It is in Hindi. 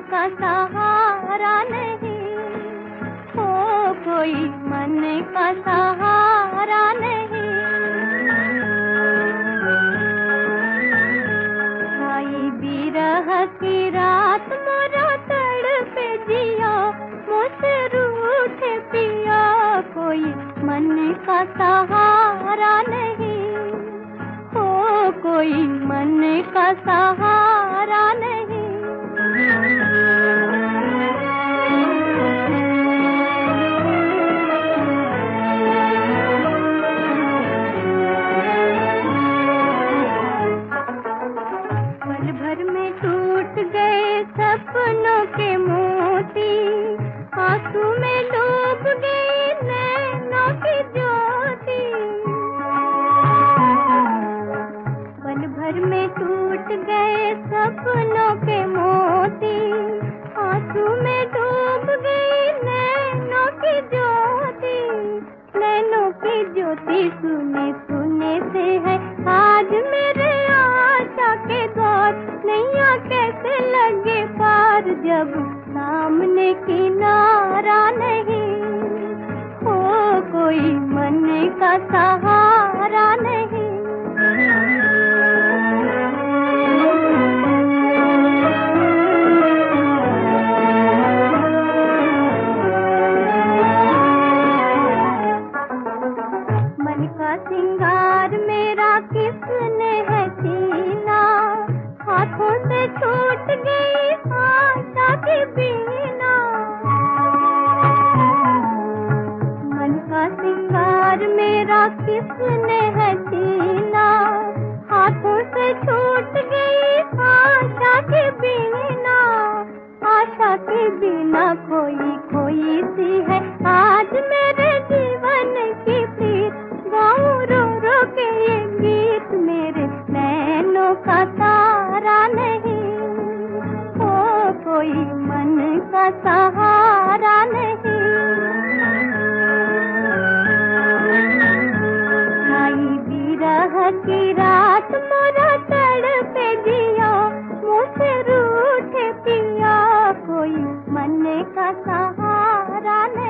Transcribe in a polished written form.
का सहारा नहीं, हो कोई मन का सहारा नहीं। आई बिरह की रात मोरा तड़पे जिया, मुझसे रूठे पिया, कोई मन का सहारा नहीं, हो कोई मन का सहारा नहीं। पल भर में टूट गए सपनों के मोती, आंसू में डूब गई नैनों की ज्योति। पल भर में टूट गए सपनों के मोती, आंसू में डूब गई नैनों की ज्योति। नैनों की ज्योति सुने सुने से है आज मेरे आशा के द्वार। नैया कैसे लगे पार जब सामने किनारा नहीं, हो कोई मन का सहारा नहीं। मन का सिंगार मेरा किसने है छीना, हाथों से छूट गई आशा की बीना। मन का सिंगार मेरा किसने है छीना, हाथों से छूट गई आशा की बीना। आशा के बिना कोई खोई सी है आज मेरे जीवन की प्रीत। गाऊं रो रो के ये गीत, मेरे नैनों का तारा नहीं, हो कोई मन का सहारा नहीं। आई बिरह की रात मोरा तड़पे जिया, मुझसे रूठे पिया, कोई मन का सहारा नहीं।